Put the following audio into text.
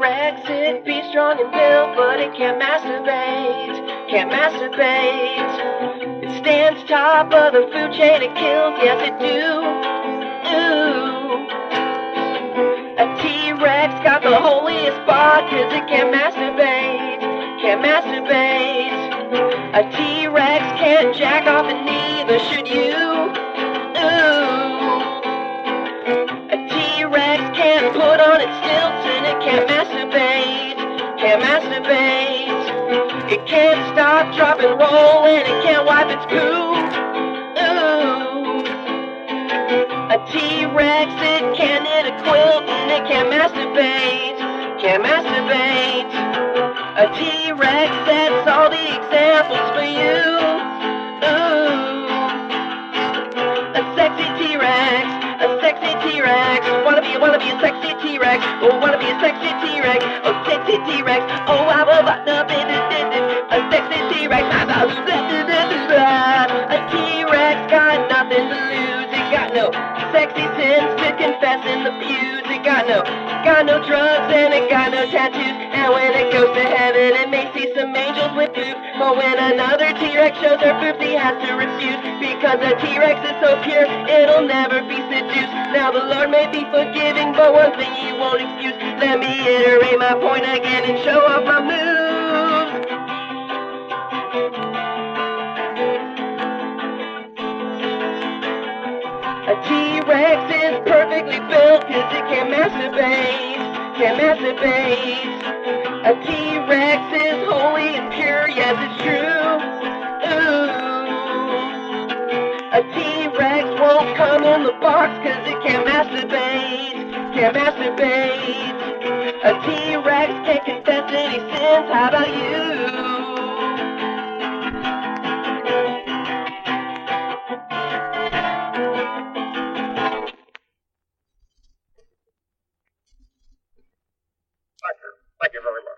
T-Rex, it be strong and built, but it can't masturbate. Can't masturbate. It stands top of the food chain, it kills, yes it do. Ooh. A T-Rex got the holiest spot, cause it can't masturbate. Can't masturbate. A T-Rex can't jack off and neither should you. Ooh. A T-Rex can't put on its stilts and it can't masturbate. Can't masturbate. It can't stop, drop, and roll and it can't wipe its poo. Ooh. A T-Rex, it can't knit a quilt and it can't masturbate. Can't masturbate. A T-Rex sets all the examples for you. Ooh. A sexy T-Rex, a sexy T-Rex. Wanna be a sexy T-Rex. Oh, wanna be a sexy T-Rex. Oh, sexy T-Rex. Oh, I will a sexy T-Rex. A T-Rex got nothing to lose. It got no sexy sins to confess in the pews. It got no drugs and it got no tattoos. And when it goes to heaven, it may see some angels with boobs. But when another T-Rex shows her boobs, he has to refuse. Because a T-Rex is so pure, it'll never be seduced. Now the Lord may be forgiving, but one thing he won't excuse. Let me iterate my point again and show off my moves. A T-Rex is perfectly built, cause it can masturbate. Can masturbate. A T-Rex is holy and pure, yes it's true. Ooh. A T-Rex won't come in the box cause it can't masturbate. Can't masturbate. A T-Rex can't confess any sins, how about you? Thank you very much.